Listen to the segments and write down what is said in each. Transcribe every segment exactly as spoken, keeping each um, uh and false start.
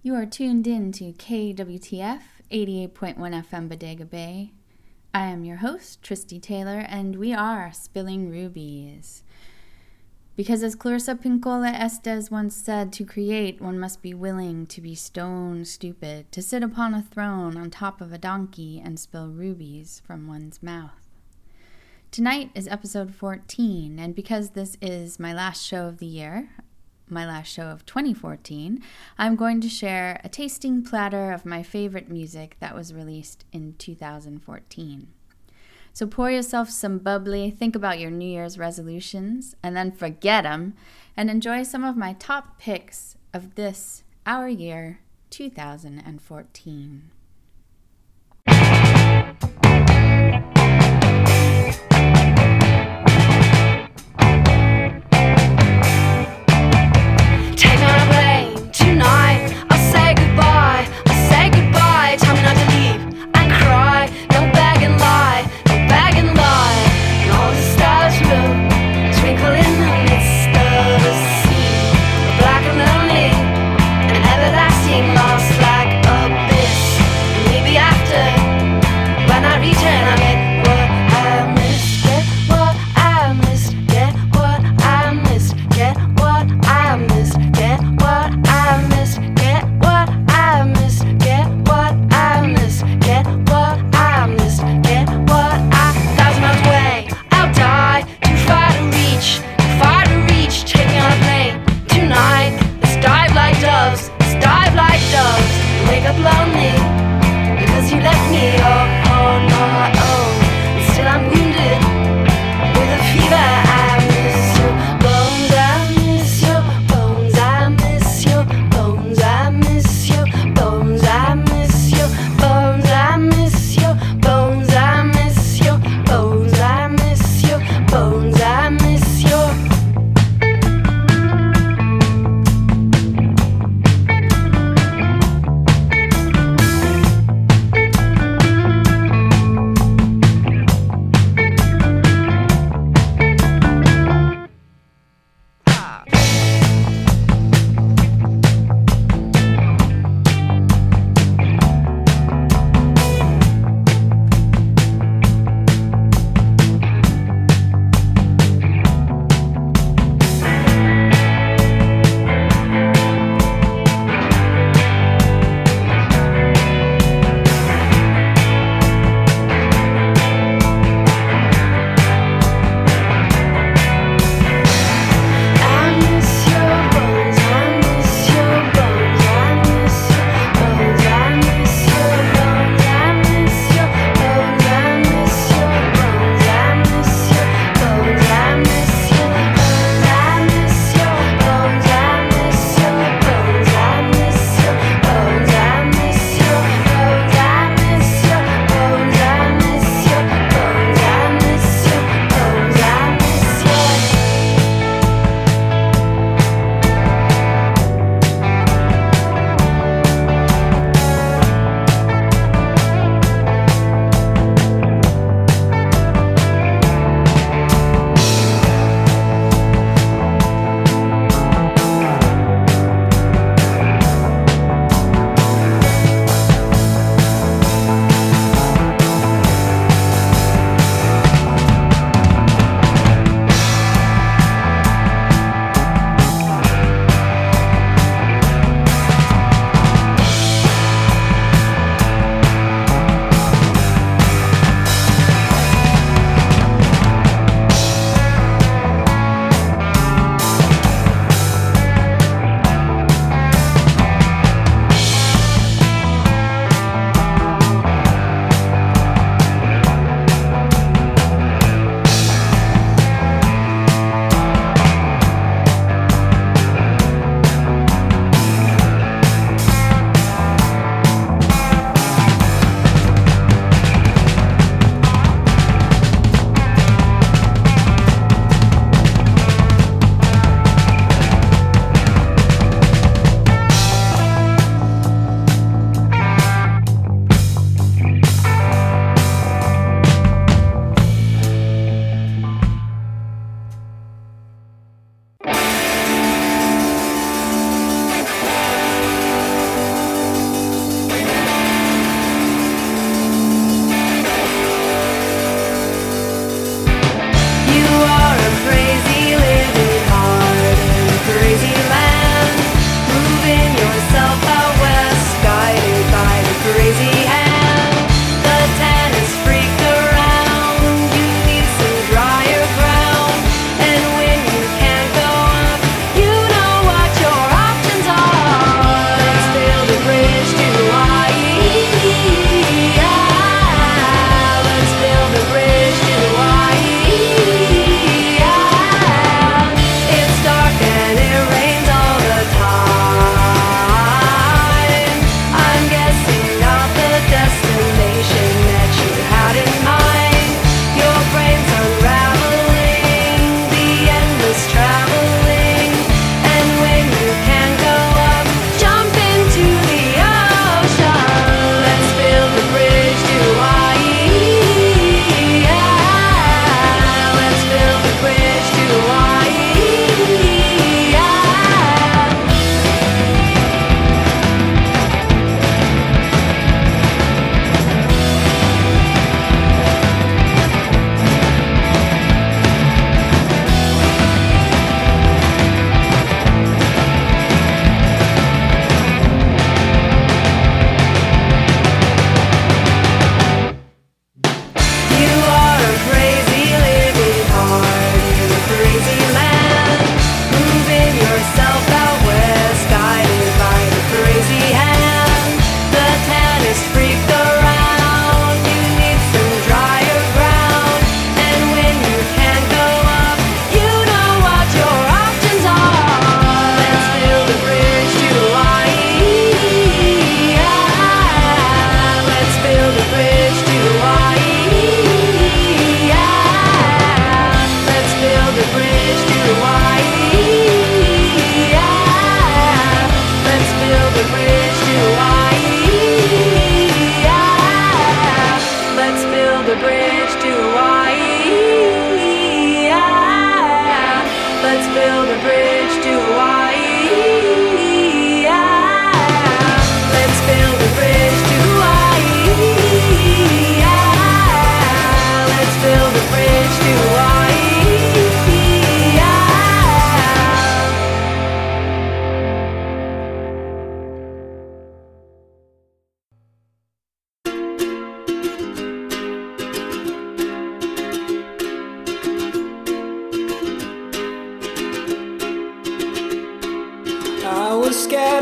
You are tuned in to K W T F eighty-eight point one F M Bodega Bay. I am your host, Tristy Taylor, and we are Spilling Rubies. Because as Clarissa Pinkola Estes once said, to create one must be willing to be stone stupid, to sit upon a throne on top of a donkey and spill rubies from one's mouth. Tonight is episode fourteen, and because this is my last show of the year, my last show of twenty fourteen, I'm going to share a tasting platter of my favorite music that was released in two thousand fourteen. So pour yourself some bubbly, think about your New Year's resolutions, and then forget them, and enjoy some of my top picks of this, our year, two thousand fourteen. Lost like abyss.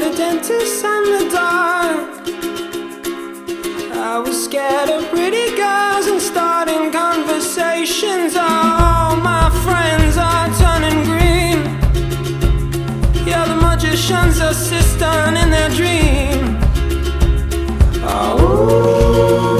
at a dentist in the dark. I was scared of pretty girls and starting conversations. All my friends are turning green. Yeah, the magician's assistant in their dream. Oh.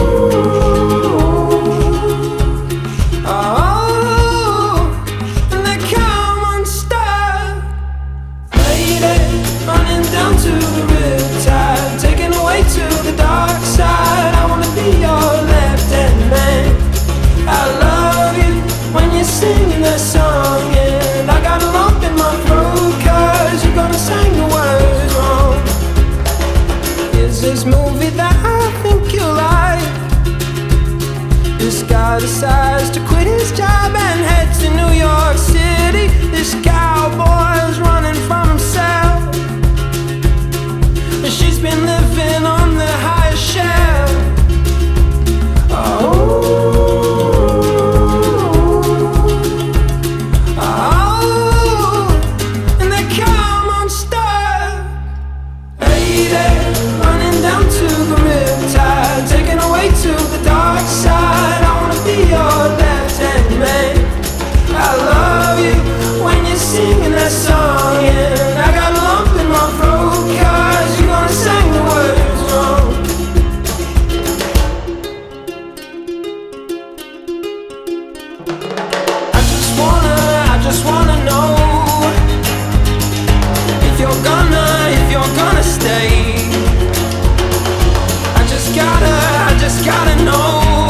Down to the riptide, taken away to the dark side. I wanna be your left-hand man. I love you when you're singing that song, and I got a lump in my throat 'cause you're gonna sing the words wrong. Is this movie that I think you like? This guy decides to quit his job and head to New York City. This cowboy's running from himself. She's been living on the highest shelf. Oh, oh, and they come unstuck. Lady, running down to the riptide, taken away to the dark side. I wanna be your left-hand man. I love you when you're singing that song, and I got a lump in my throat 'cause you're gonna sing the words wrong. I just wanna, I just wanna know if you're gonna, if you're gonna stay. I just gotta, I just gotta know.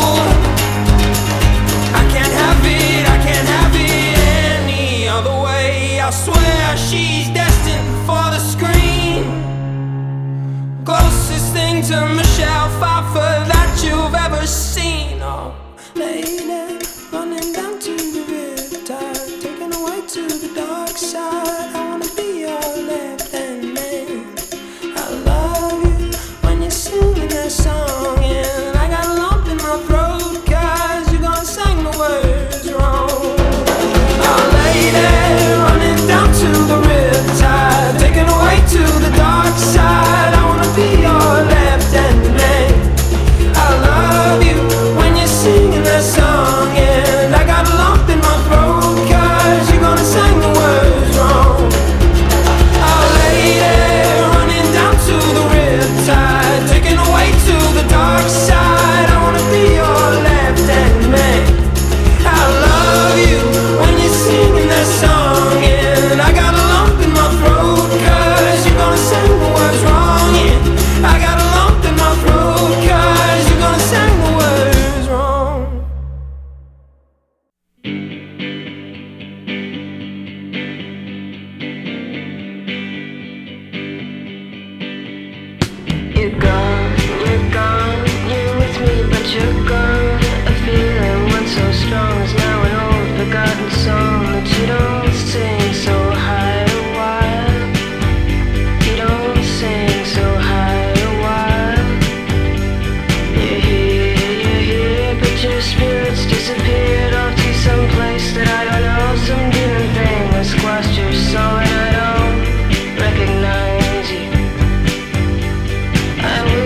I can't have it, I can't have it any other way. I swear she's destined for the screen. Closest thing to Michelle Pfeiffer that you've ever seen. Oh, lady, running down to the riptide, taken away to the dark side. I wanna be your left-hand man. I love you when you're singing that song, and I got a lump in my throat 'cause you're gonna sing the words wrong. Oh, lady, running down to the riptide, taken away to the dark side. I wanna be your left-hand man. I love you when you're singing that song, and I got a lump in my throat 'cause you're gonna sing the words wrong. Oh, lady, running down to the riptide, taken away to the dark side. I wanna be your left-hand man. I love you when you're singing that song, and I got a lump in my throat 'cause you're gonna sing the words wrong. Yeah, I got a lump in my throat 'cause you're gonna sing the words wrong. You're gone, you're gone, you're with me but you're gone. A feeling once so strong is now an old forgotten song that you don't sing so high or wild. You don't sing so high or wild. You're here, you're here, but your spirit's disappeared off to some place that I don't know. Some demon thing that squashed your soul, and I don't recognize you. I will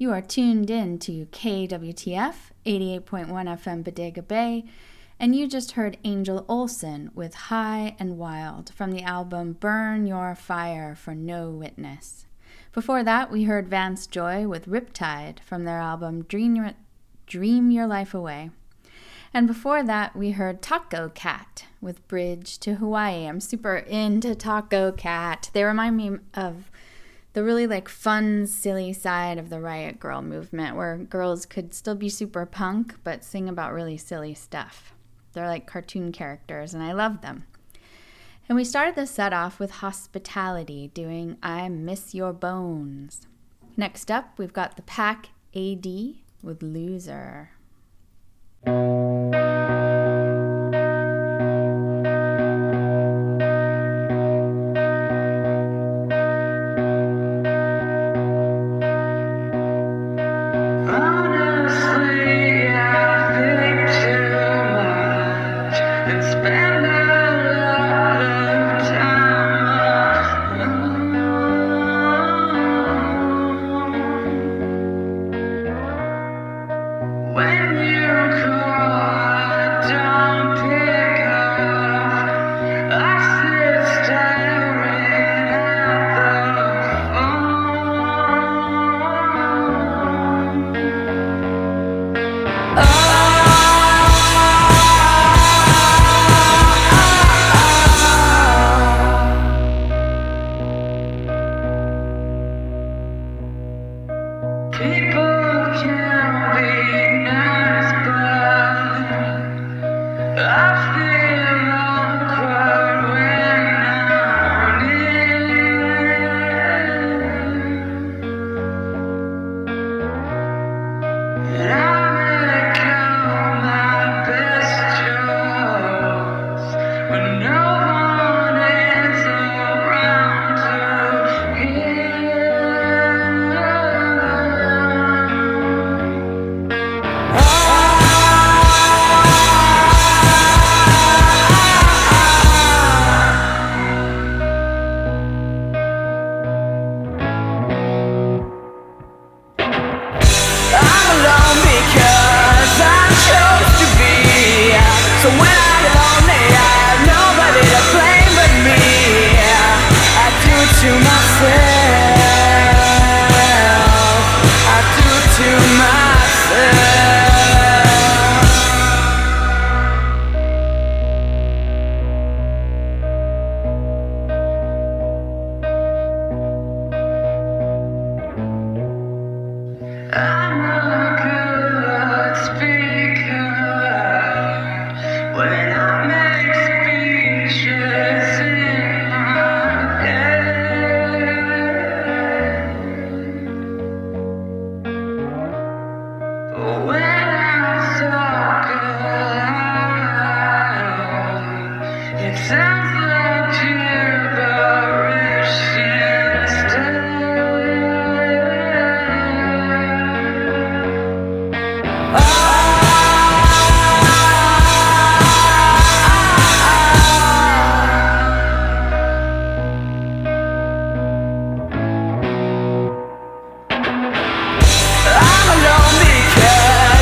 You are tuned in to K W T F eighty-eight point one F M Bodega Bay, and you just heard Angel Olsen with High and Wild from the album Burn Your Fire for No Witness. Before that, we heard Vance Joy with Riptide from their album Dream Your, Dream Your Life Away. And before that, we heard Taco Cat with Bridge to Hawaii. I'm super into Taco Cat. They remind me of the really like fun, silly side of the Riot Grrrl movement, where girls could still be super punk but sing about really silly stuff. They're like cartoon characters, and I love them. And we started the set off with Hospitality doing I Miss Your Bones. Next up, we've got the Pack A D with Loser.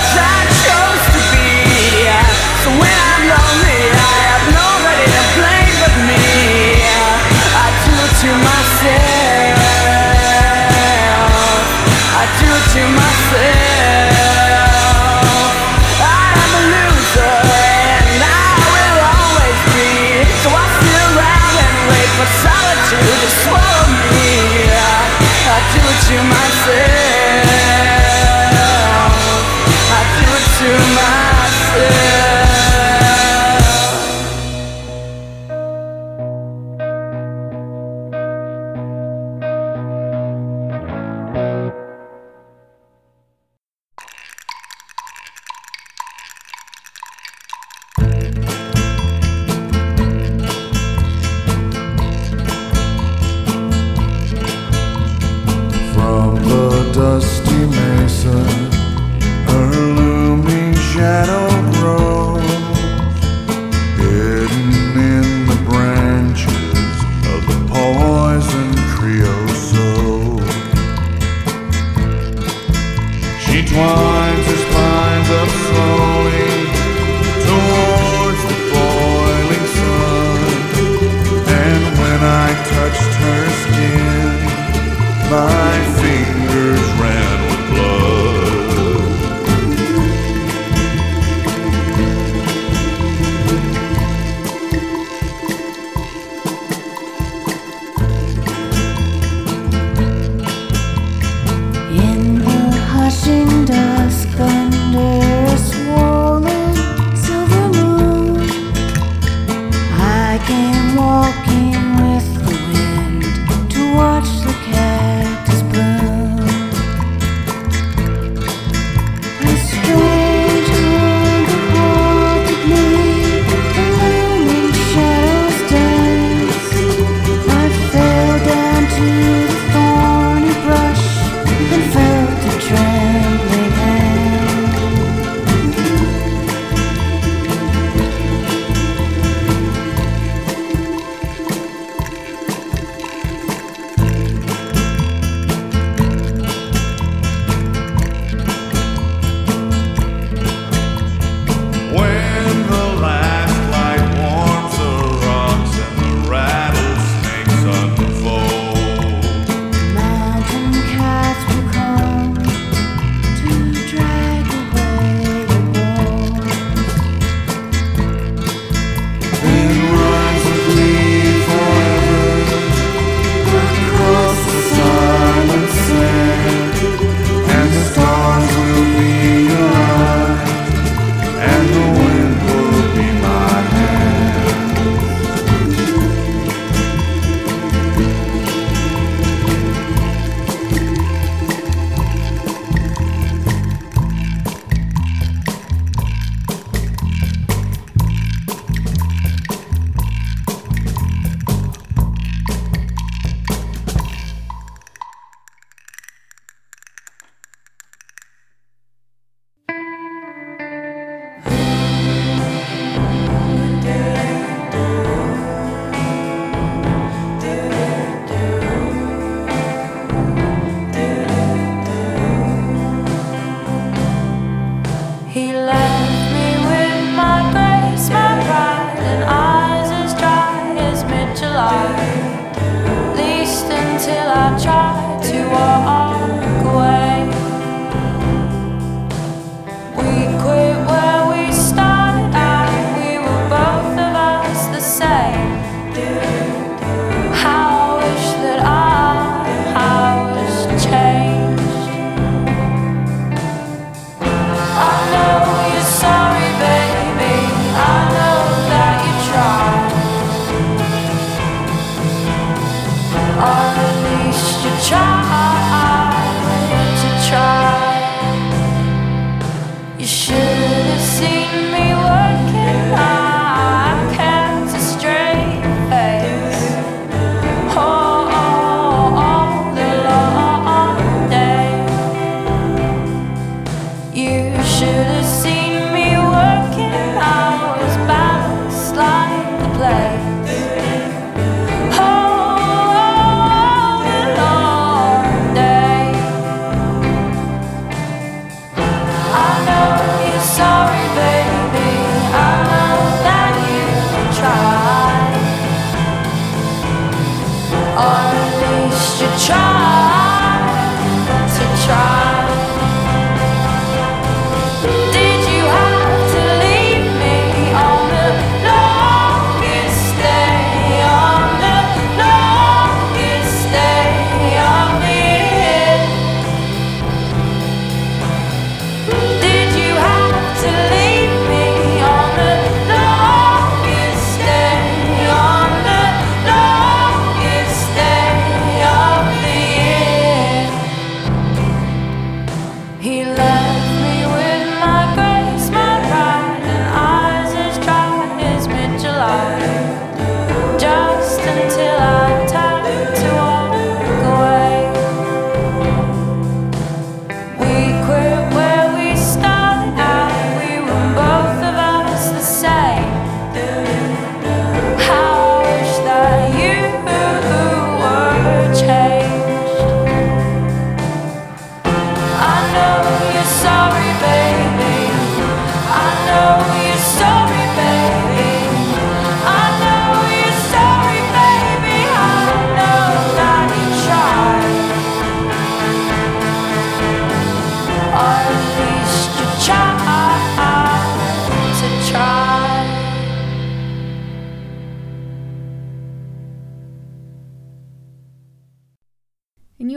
When I'm lonely, I have nobody to blame. twines her spines up slowly towards the boiling sun. And when I touched her skin, my fingers ran with blood. In the hushing dusk under a swollen silver moon, I came walking with the wind to watch the cactus bloom. A strange hunger haunted me, the looming shadows dance. I fell down to the thorny brush and felt a trembling hand. When the last light warms the rocks and the rattlesnakes unfold, Mountain cats will come to drag away your bones. then rise with me forever across the silent sand, and the stars will be your eyes, and the wind will be my hand. He left me with my grace, my pride, and eyes as dry as mid-July. Least until I tried to walk away. We quit where we started out. We were both of us the same. How I wish that I, I was changed. I know you're sorry, baby. I know that you tried. Or at least you tried to try. You should have seen me working. I kept a straight face. Oh, oh, oh, the long day. You should have seen me working. I was balanced like the place. Oh, oh, the long day. I know you're sorry, baby. I know that you tried. Or at least you tried to try. Did you have to leave me on the longest day, on the longest day of the year? Did you have to leave me on the longest day, on the longest day of the year? He left me with my grace, my pride, and eyes as dry as mid-July. Just until I tried to walk away. We quit where we started out. We were both of us the same. How I wish that you were changed. I know you're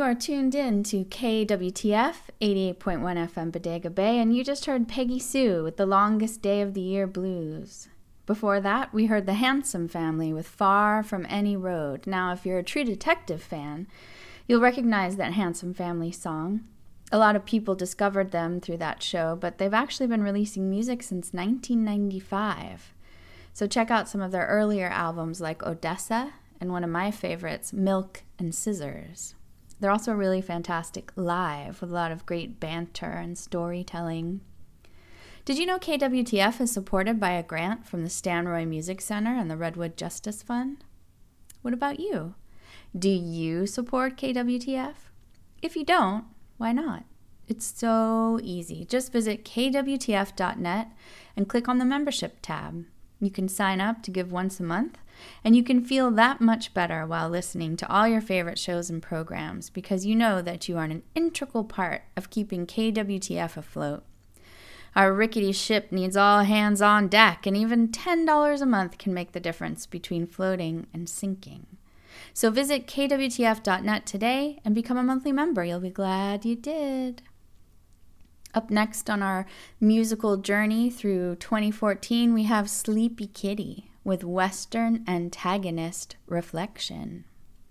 you are tuned in to K W T F eighty-eight point one F M Bodega Bay, and you just heard Peggy Sue with The Longest Day of the Year Blues. Before that, we heard the Handsome Family with Far From Any Road. Now, if you're a True Detective fan, you'll recognize that Handsome Family song. A lot of people discovered them through that show, but they've actually been releasing music since nineteen ninety-five. So check out some of their earlier albums like Odessa and one of my favorites, Milk and Scissors. They're also really fantastic live with a lot of great banter and storytelling. Did you know K W T F is supported by a grant from the Stan Roy Music Center and the Redwood Justice Fund? What about you? Do you support K W T F? If you don't, why not? It's so easy. Just visit K W T F dot net and click on the membership tab. You can sign up to give once a month, and you can feel that much better while listening to all your favorite shows and programs because you know that you are an integral part of keeping K W T F afloat. Our rickety ship needs all hands on deck, and even ten dollars a month can make the difference between floating and sinking. So visit K W T F dot net today and become a monthly member. You'll be glad you did. Up next on our musical journey through twenty fourteen, we have Sleepy Kitty with Western Antagonist Reflection.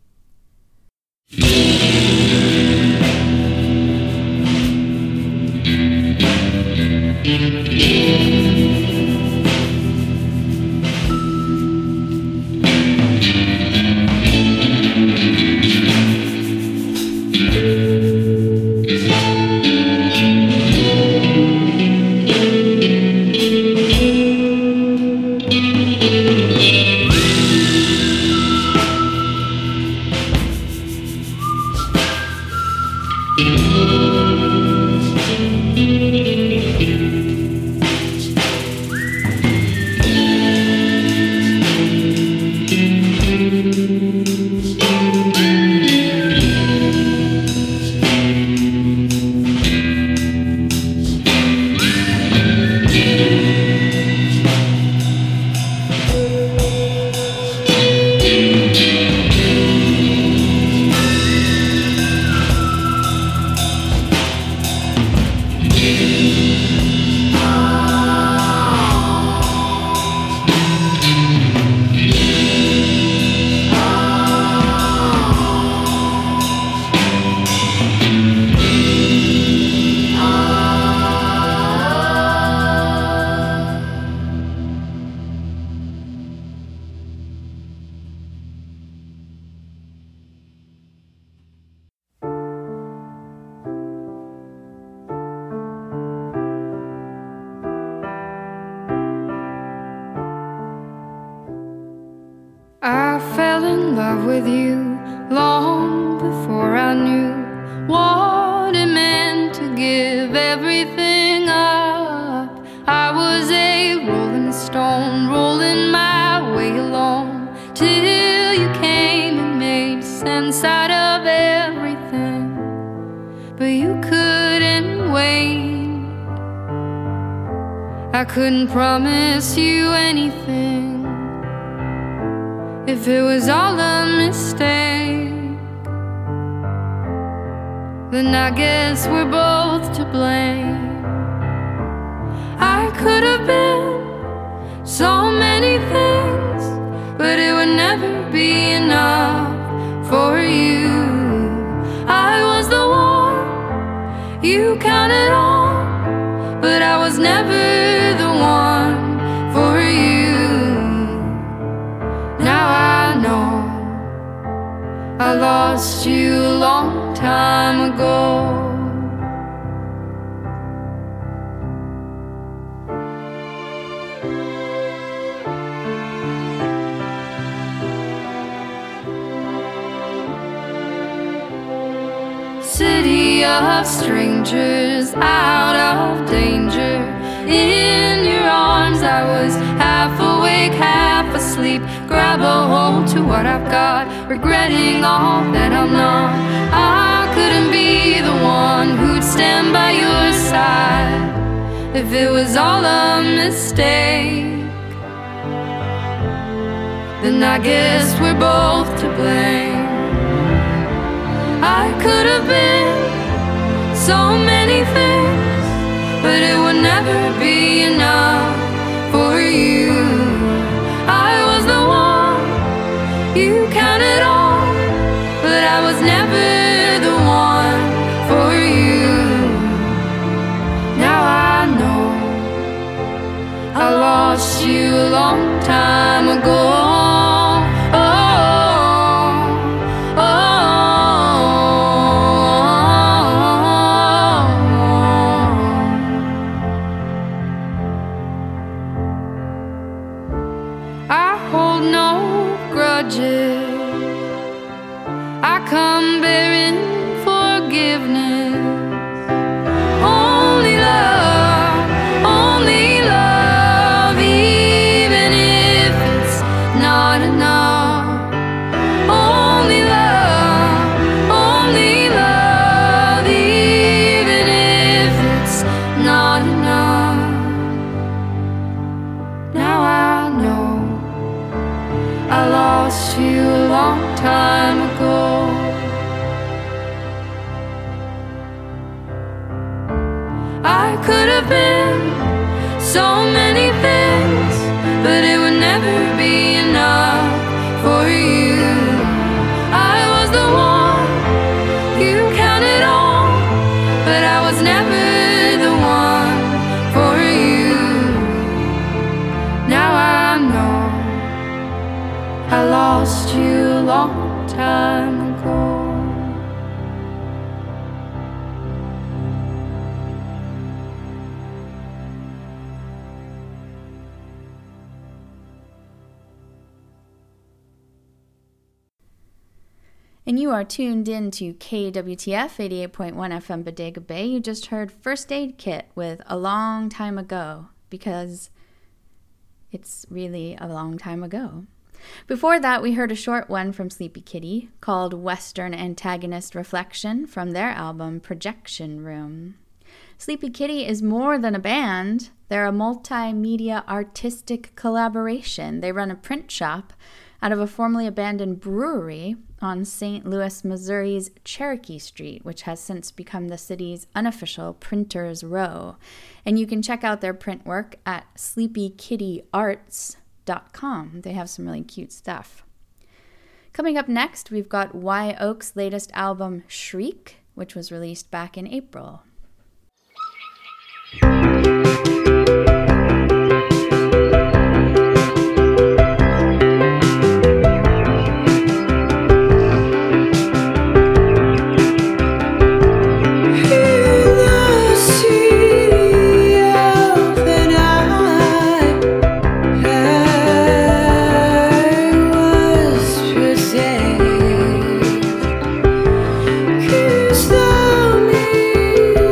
I fell in love with you long before I knew what it meant to give everything up. I was a rolling stone, rolling my way along, till you came and made sense out of everything. But you couldn't wait. I couldn't promise you anything if it was all a mistake. Then I guess we're both to blame. I could have been so many things, but it would never be enough for you. I was the one you counted on, but I was never the one for you. Now I know I lost you a long time ago. City of strangers, out of danger. In your arms I was half awake, half asleep. Grab a hold to what I've got, regretting all that I'm not. I couldn't be the one who'd stand by your side if it was all a mistake. Then I guess we're both to blame. I I could have been so many things, but it would never be enough for you. I was the one you counted on, but I was never the one for you. Now I know I lost you a long time ago. I come bearing forgiveness. Only love, only love, even if it's not enough. Only love, only love, even if it's not enough. Now I know I lost you a long time ago. I could have been so many things, but it would never be enough for you. I was the one you counted on, but I was never the one for you. Now I know I lost you a long time ago. And you are tuned in to K W T F eighty-eight point one F M Bodega Bay. You just heard First Aid Kit with A Long Time Ago, because it's really a long time ago. Before that, we heard a short one from Sleepy Kitty called Western Antagonist Reflection from their album Projection Room. Sleepy Kitty is more than a band. They're a multimedia artistic collaboration. They run a print shop out of a formerly abandoned brewery on Saint Louis, Missouri's Cherokee Street, which has since become the city's unofficial Printers Row. And you can check out their print work at sleepy kitty arts dot com. They have some really cute stuff. Coming up next, we've got Wye Oak's latest album, Shriek, which was released back in April. Kiss the me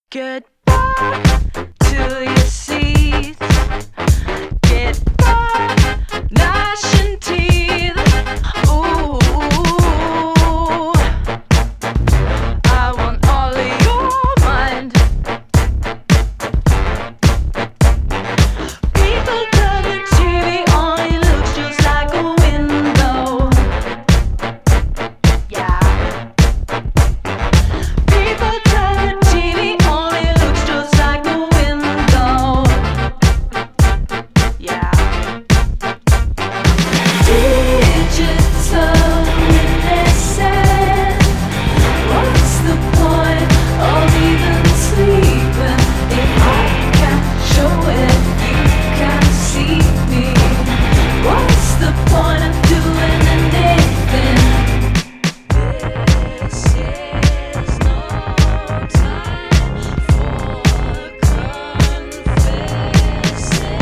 Get back to your seats. Get back, gnashing teeth. Ooh, I want all of your mind. People turn the T V on, it looks just like a window. Yeah. People turn the T V on, it looks just like a window. Yeah. Digital innocent. What's the point of even sleeping if I can't show it? You can't see me. What's the point of doing anything? This is no time for confessing.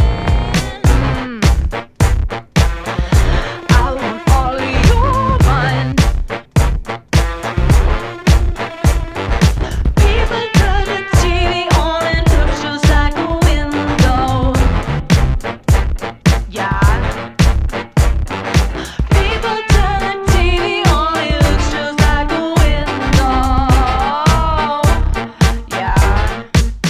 I want all of your mind. People turn the T V on and it looks just like a window. Yeah. People turn the T V on, it looks just like a window. Yeah.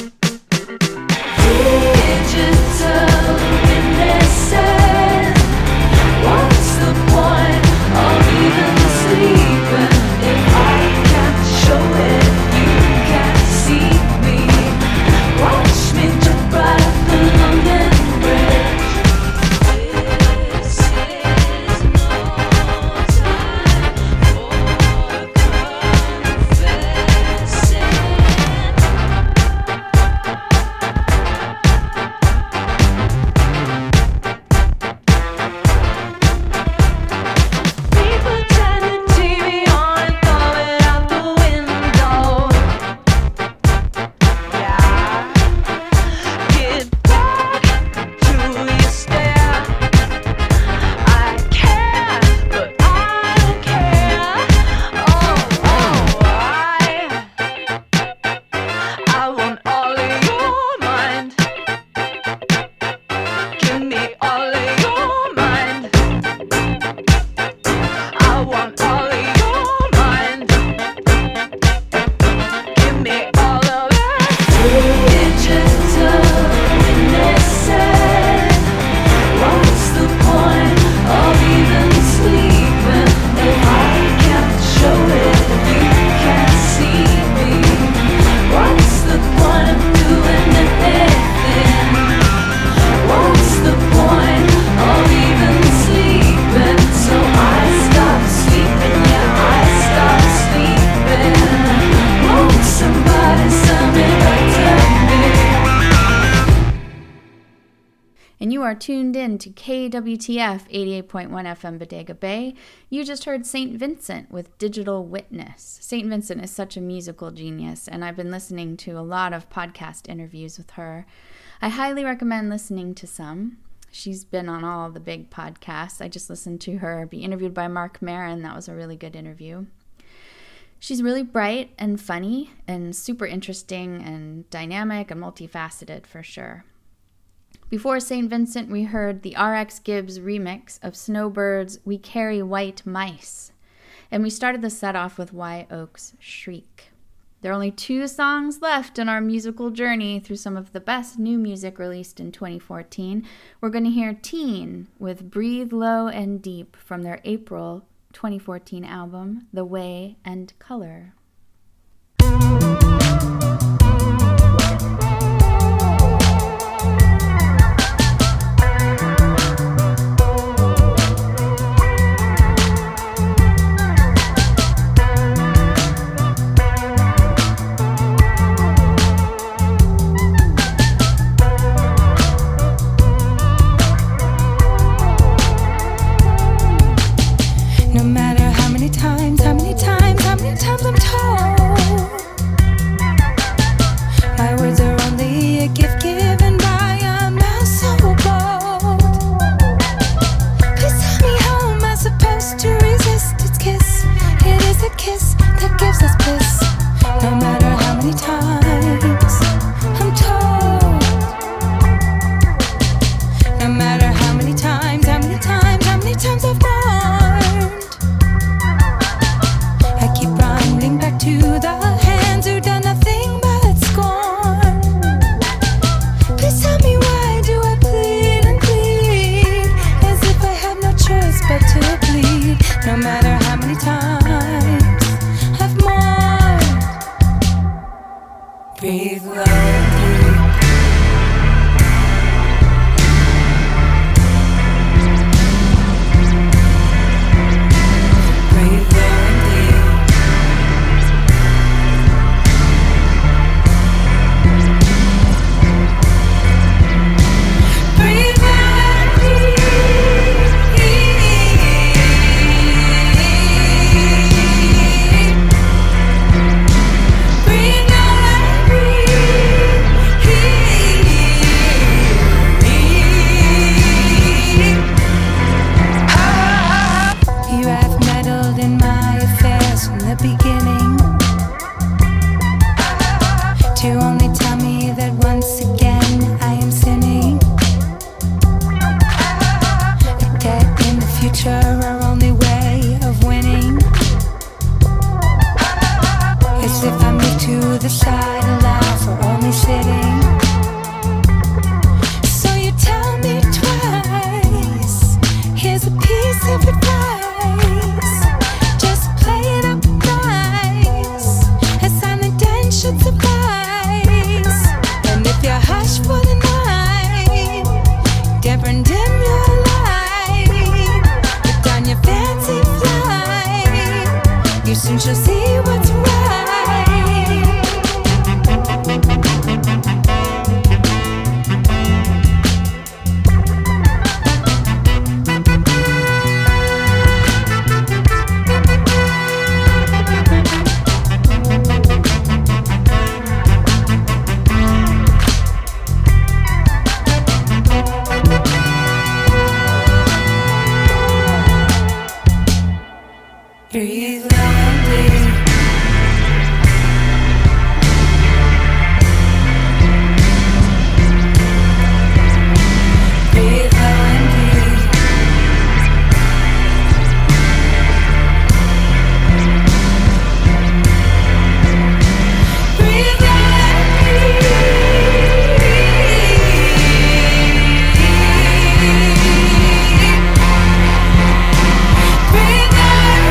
Digital innocent. What's the point of even sleeping if I can't show it? You can't see me. Watch me jump right up the London Bridge. This is no time for confessing. People turn the T V on and throw it out the window. Yeah. Get back to your stare. I care, but I don't care. Oh, oh, I, I want all of your mind. Give me all of your mind. I want all of your mind. Give me all of it. Digital innocent. What's the point of even sleeping if I can't show it? You can't see me. What's the point of doing anything? What's the point of even sleeping? So I stopped sleeping, yeah, I stopped sleeping. Won't somebody send me back to me? And you are tuned in to K W T F eighty-eight point one F M Bodega Bay. You just heard Saint Vincent with Digital Witness. Saint Vincent is such a musical genius, and I've been listening to a lot of podcast interviews with her. I highly recommend listening to some. She's been on all the big podcasts. I just listened to her be interviewed by Mark Maron. That was a really good interview. She's really bright and funny and super interesting and dynamic and multifaceted for sure. Before Saint Vincent, we heard the R X Gibbs remix of Snowbird's We Carry White Mice. And we started the set off with Wye Oak's Shriek. There are only two songs left in our musical journey through some of the best new music released in twenty fourteen. We're going to hear Teen with Breathe Low and Deep from their April twenty fourteen album, The Way and Color. No matter how many times, how many times, how many times I'm told Breathe low and deep. Breathe low and deep. Breathe low and deep. Breathe low and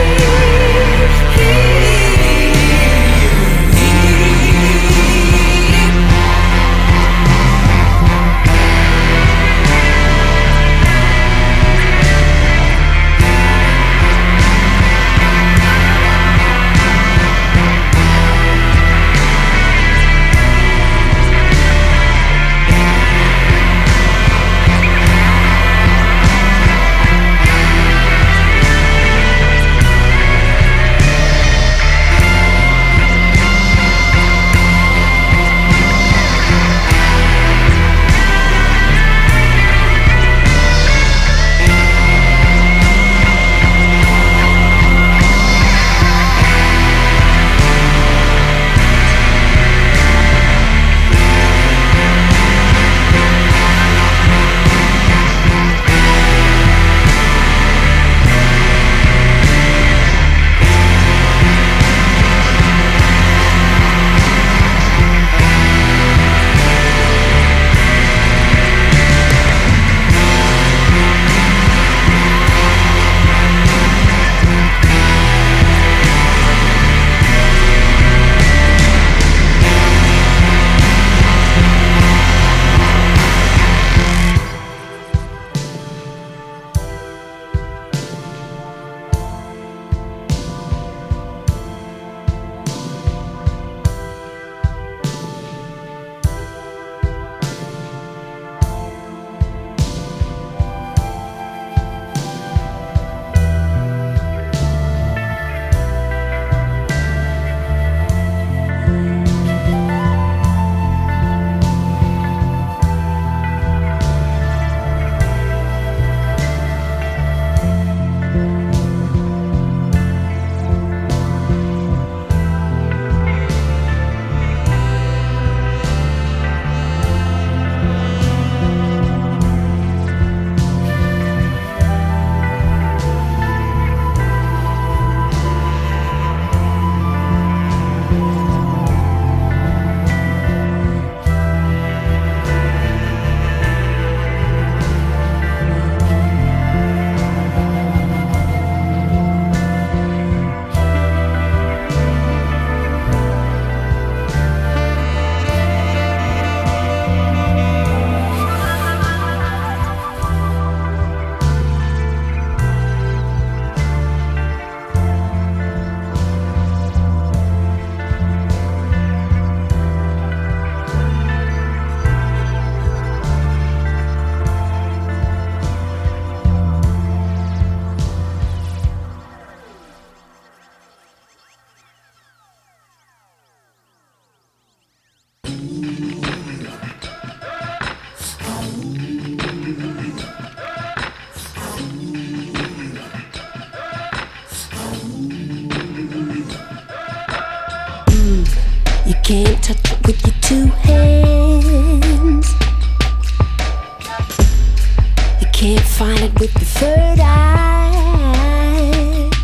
can't touch it with your two hands. You can't find it with the third eye.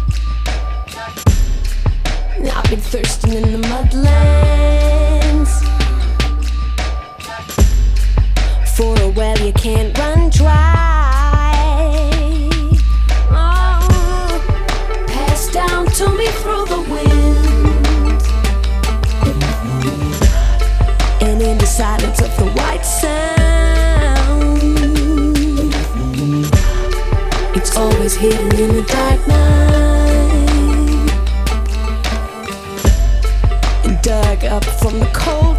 I've been thirsting in the mudlands for a well you can't run dry. Oh, pass down to me through the wind and in the silence of the white sound. It's always hidden in the dark night and dug up from the cold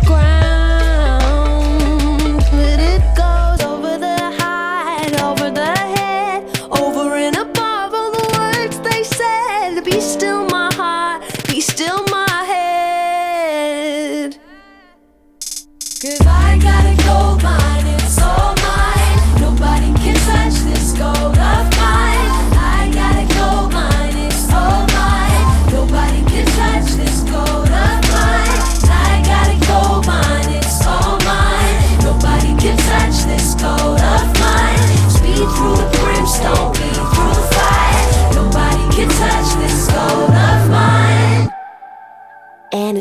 ground. But it goes over the hide, over the head, over and above all the words they said. Be still my heart, be still my head. 'Cause I got a gold mine, it's all mine. Nobody can touch this gold of mine. I got a gold mine, it's all mine.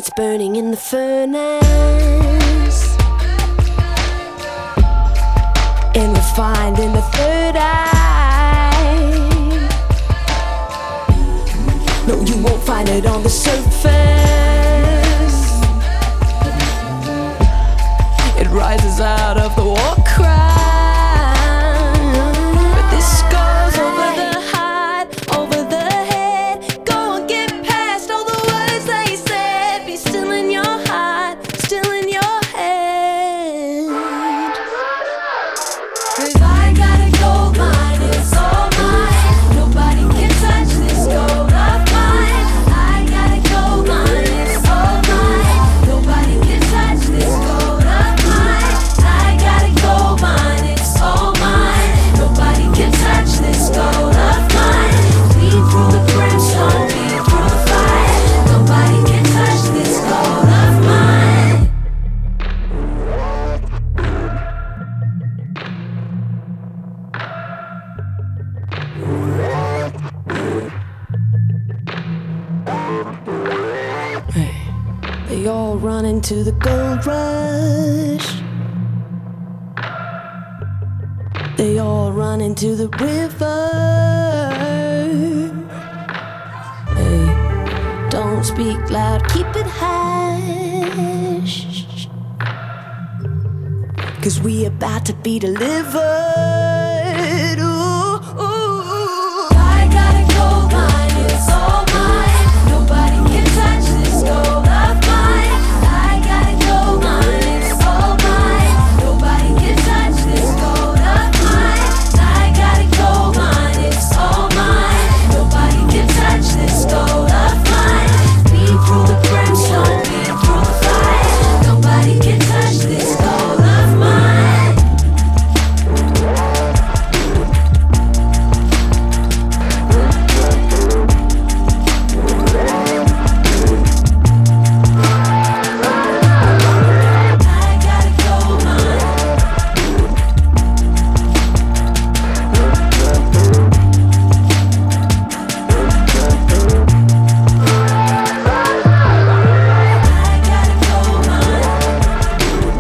it's burning in the furnace and refined in the third eye. No, you won't find it on the surface. It rises out of the war cry. But this goes over the heart, over the head. Go and get past all the words they said. Be still in your heart, still in your head. 'Cause I got a gold mine, it's all mine. Nobody can touch this gold of mine. I got a gold mine, it's all mine. Nobody can touch this gold of mine. I got a gold mine, it's all mine. Nobody can touch this gold of mine. Bleed through the brimstone, bleed through the fire. Nobody can touch this gold of mine. They all run into the gold rush. They all run into the river. Hey, don't speak loud, keep it hush. 'Cause we about to be delivered. Ooh, ooh, ooh. I got a gold mine, it's all mine. Nobody can touch this gold of mine. I got a gold mine, it's all mine. Nobody can touch this gold of mine. I got a gold mine, it's all mine. Nobody can touch this gold of mine. Bleed through the brimstone, bleed through the fire. Nobody can touch this gold of mine. I got a gold mine. I got a gold mine.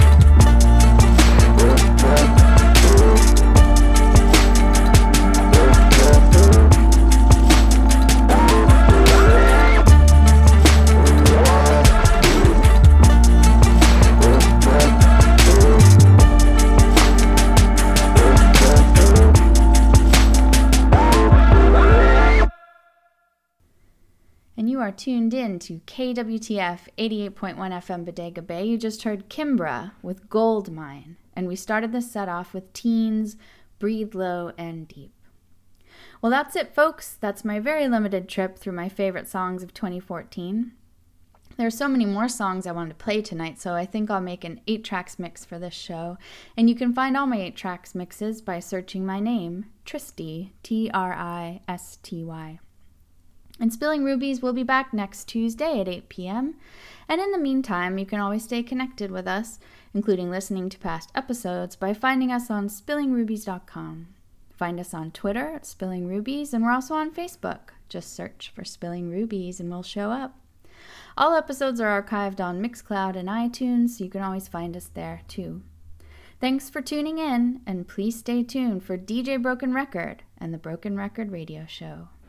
And you are tuned in to K W T F eighty-eight point one F M Bodega Bay. You just heard Kimbra with Gold Mine. And we started this set off with Teens, Breathe Low and Deep. Well, that's it, folks. That's my very limited trip through my favorite songs of twenty fourteen. There are so many more songs I wanted to play tonight, so I think I'll make an eight tracks mix for this show. And you can find all my eight tracks mixes by searching my name, Tristy, T R I S T Y. And Spilling Rubies will be back next Tuesday at eight p.m. And in the meantime, you can always stay connected with us, including listening to past episodes, by finding us on spilling rubies dot com. Find us on Twitter at Spilling Rubies, and we're also on Facebook. Just search for Spilling Rubies and we'll show up. All episodes are archived on Mixcloud and iTunes, so you can always find us there too. Thanks for tuning in, and please stay tuned for D J Broken Record and the Broken Record Radio Show.